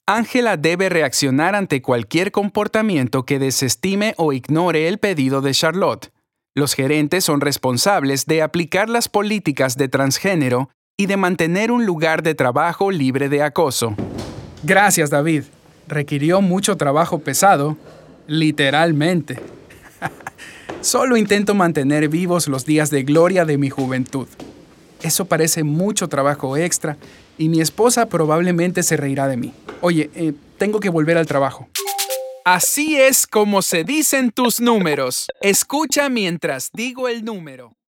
Ángela debe reaccionar ante cualquier comportamiento que desestime o ignore el pedido de Charlotte. Los gerentes son responsables de aplicar las políticas de transgénero y de mantener un lugar de trabajo libre de acoso. Gracias, David. Requirió mucho trabajo pesado, literalmente. Solo intento mantener vivos los días de gloria de mi juventud. Eso parece mucho trabajo extra y mi esposa probablemente se reirá de mí. Oye, tengo que volver al trabajo. Así es como se dicen tus números. Escucha mientras digo el número.